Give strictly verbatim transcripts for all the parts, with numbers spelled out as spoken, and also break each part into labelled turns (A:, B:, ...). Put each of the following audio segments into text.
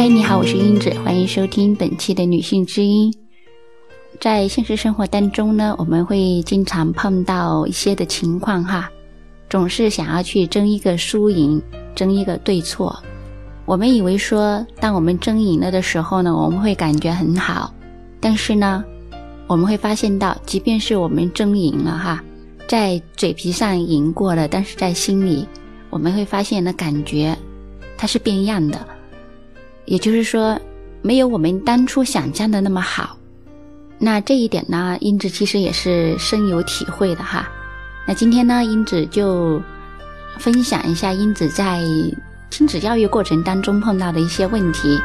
A: 嗨，你好，我是英子，欢迎收听本期的女性之音。在现实生活当中呢，我们会经常碰到一些的情况哈，总是想要去争一个输赢，争一个对错。我们以为说当我们争赢了的时候呢，我们会感觉很好，但是呢我们会发现到即便是我们争赢了哈，在嘴皮上赢过了，但是在心里我们会发现的感觉它是变样的，也就是说没有我们当初想象的那么好。那这一点呢，英子其实也是深有体会的哈。那今天呢，英子就分享一下英子在亲子教育过程当中碰到的一些问题。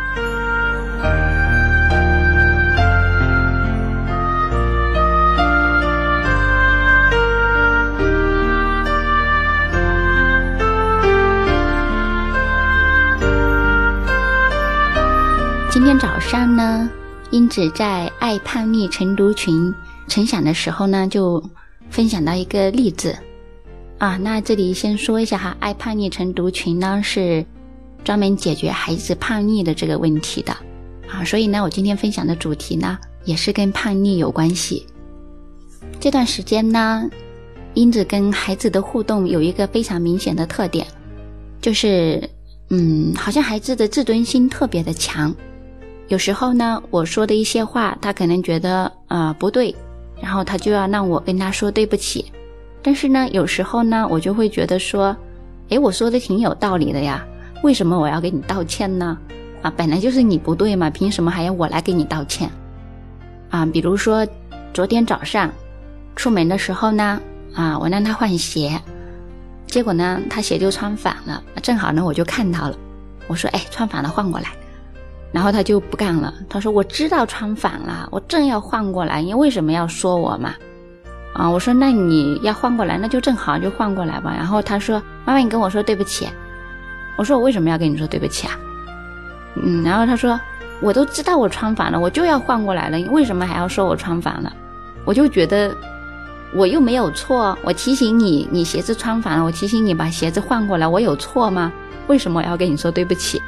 A: 今天早上呢，英子在爱叛逆晨读群晨讲的时候呢，就分享到一个例子啊。那这里先说一下哈，爱叛逆晨读群呢是专门解决孩子叛逆的这个问题的啊，所以呢我今天分享的主题呢也是跟叛逆有关系。这段时间呢，英子跟孩子的互动有一个非常明显的特点，就是嗯，好像孩子的自尊心特别的强。有时候呢，我说的一些话他可能觉得呃不对，然后他就要让我跟他说对不起。但是呢有时候呢我就会觉得说，诶，我说的挺有道理的呀，为什么我要给你道歉呢？啊，本来就是你不对嘛，凭什么还要我来给你道歉？啊，比如说昨天早上出门的时候呢，啊，我让他换鞋，结果呢他鞋就穿反了，正好呢我就看到了，我说哎，穿反了换过来。然后他就不干了，他说我知道穿反了，我正要换过来，你为什么要说我嘛？啊，我说那你要换过来，那就正好就换过来吧。然后他说妈妈你跟我说对不起。我说我为什么要跟你说对不起啊？嗯，然后他说我都知道我穿反了，我就要换过来了，你为什么还要说我穿反了？我就觉得我又没有错，我提醒你你鞋子穿反了，我提醒你把鞋子换过来，我有错吗？为什么我要跟你说对不起？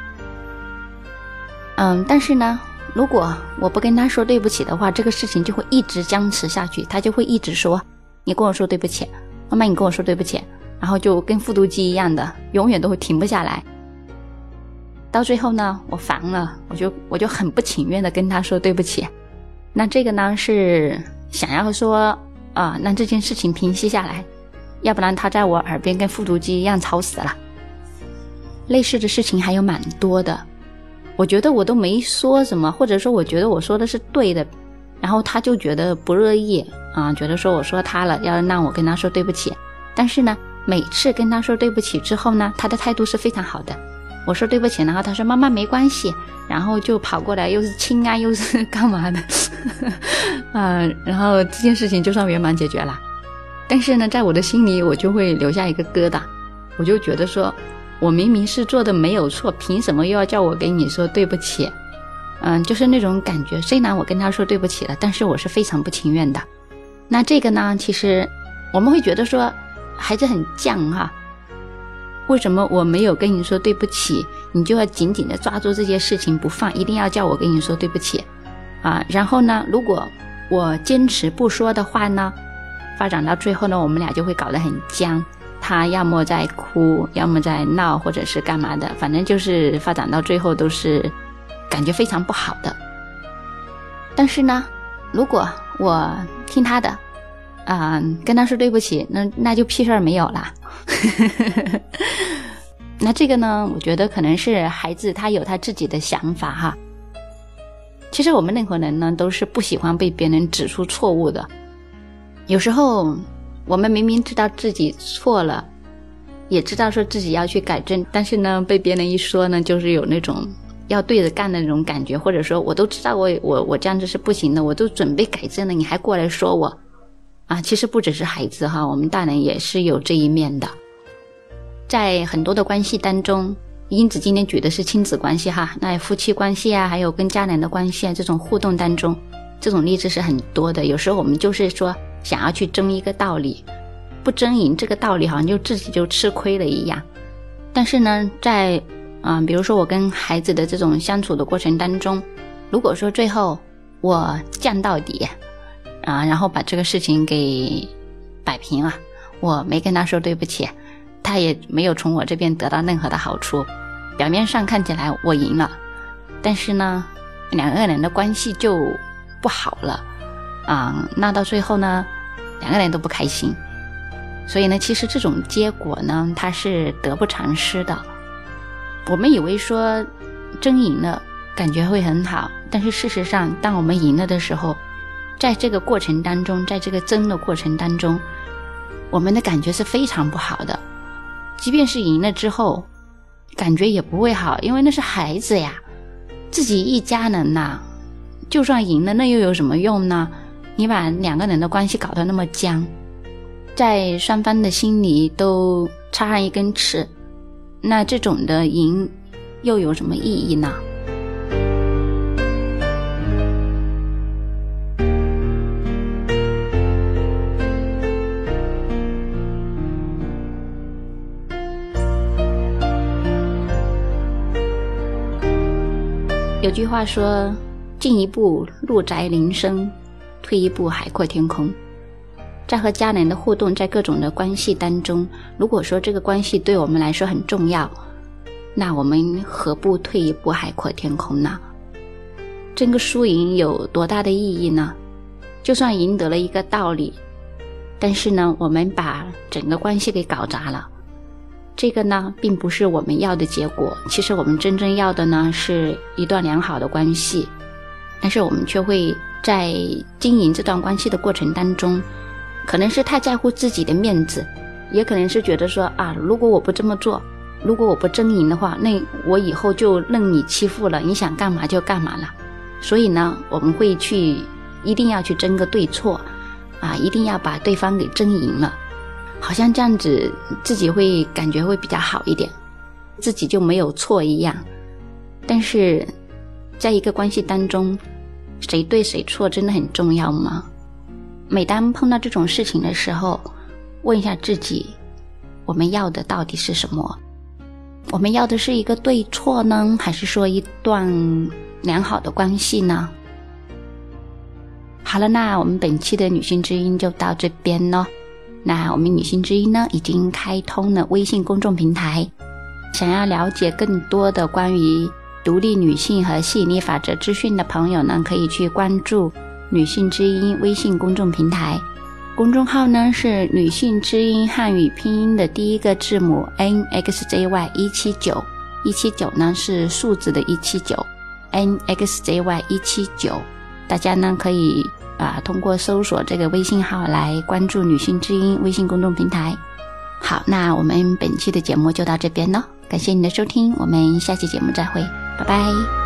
A: 嗯，但是呢如果我不跟他说对不起的话，这个事情就会一直僵持下去，他就会一直说你跟我说对不起，妈妈你跟我说对不起，然后就跟复读机一样的永远都会停不下来。到最后呢我烦了，我就我就很不情愿的跟他说对不起。那这个呢是想要说啊，让这件事情平息下来，要不然他在我耳边跟复读机一样吵死了。类似的事情还有蛮多的，我觉得我都没说什么，或者说我觉得我说的是对的，然后他就觉得不乐意啊，觉得说我说他了，要让我跟他说对不起。但是呢每次跟他说对不起之后呢，他的态度是非常好的。我说对不起，然后他说妈妈没关系，然后就跑过来又是亲啊又是干嘛的啊，然后这件事情就算圆满解决了。但是呢在我的心里我就会留下一个疙瘩，我就觉得说我明明是做的没有错，凭什么又要叫我给你说对不起？嗯，就是那种感觉，虽然我跟他说对不起了，但是我是非常不情愿的。那这个呢其实我们会觉得说孩子很犟哈，为什么我没有跟你说对不起，你就要紧紧的抓住这件事情不放，一定要叫我跟你说对不起啊？然后呢如果我坚持不说的话呢，发展到最后呢我们俩就会搞得很僵，他要么在哭，要么在闹，或者是干嘛的，反正就是发展到最后都是感觉非常不好的。但是呢如果我听他的啊、呃，跟他说对不起，那那就屁事儿没有了那这个呢我觉得可能是孩子他有他自己的想法哈。其实我们任何人呢都是不喜欢被别人指出错误的，有时候我们明明知道自己错了，也知道说自己要去改正，但是呢被别人一说呢就是有那种要对着干的那种感觉，或者说我都知道我我我这样子是不行的，我都准备改正了，你还过来说我啊。其实不只是孩子哈，我们大人也是有这一面的。在很多的关系当中，英子今天举的是亲子关系哈，那夫妻关系啊，还有跟家人的关系啊，这种互动当中这种例子是很多的。有时候我们就是说想要去争一个道理，不争赢这个道理好像就自己就吃亏了一样。但是呢在啊、呃，比如说我跟孩子的这种相处的过程当中，如果说最后我降到底啊，然后把这个事情给摆平了，我没跟他说对不起，他也没有从我这边得到任何的好处，表面上看起来我赢了，但是呢两个人的关系就不好了啊，那到最后呢两个人都不开心。所以呢其实这种结果呢它是得不偿失的。我们以为说争赢了感觉会很好，但是事实上当我们赢了的时候，在这个过程当中，在这个争的过程当中，我们的感觉是非常不好的。即便是赢了之后感觉也不会好，因为那是孩子呀，自己一家人呐、啊，就算赢了那又有什么用呢？你把两个人的关系搞得那么僵，在双方的心里都插上一根刺，那这种的赢又有什么意义呢？有句话说，进一步路窄林深，退一步海阔天空。在和家人的互动，在各种的关系当中，如果说这个关系对我们来说很重要，那我们何不退一步海阔天空呢？这个输赢有多大的意义呢？就算赢得了一个道理，但是呢我们把整个关系给搞砸了，这个呢并不是我们要的结果。其实我们真正要的呢是一段良好的关系，但是我们却会在经营这段关系的过程当中，可能是太在乎自己的面子，也可能是觉得说啊，如果我不这么做，如果我不争赢的话，那我以后就任你欺负了，你想干嘛就干嘛了。所以呢我们会去一定要去争个对错啊，一定要把对方给争赢了，好像这样子自己会感觉会比较好一点，自己就没有错一样。但是在一个关系当中，谁对谁错真的很重要吗？每当碰到这种事情的时候，问一下自己，我们要的到底是什么？我们要的是一个对错呢，还是说一段良好的关系呢？好了，那我们本期的女性之音就到这边咯。那我们女性之音呢已经开通了微信公众平台，想要了解更多的关于独立女性和吸引力法则资讯的朋友呢，可以去关注女性之音微信公众平台。公众号呢是女性之音汉语拼音的第一个字母 N X J Y 一七九， 一七九呢是数字的一七九， N X J Y 一七九， 大家呢可以啊通过搜索这个微信号来关注女性之音微信公众平台。好，那我们本期的节目就到这边了，感谢你的收听，我们下期节目再会，拜拜。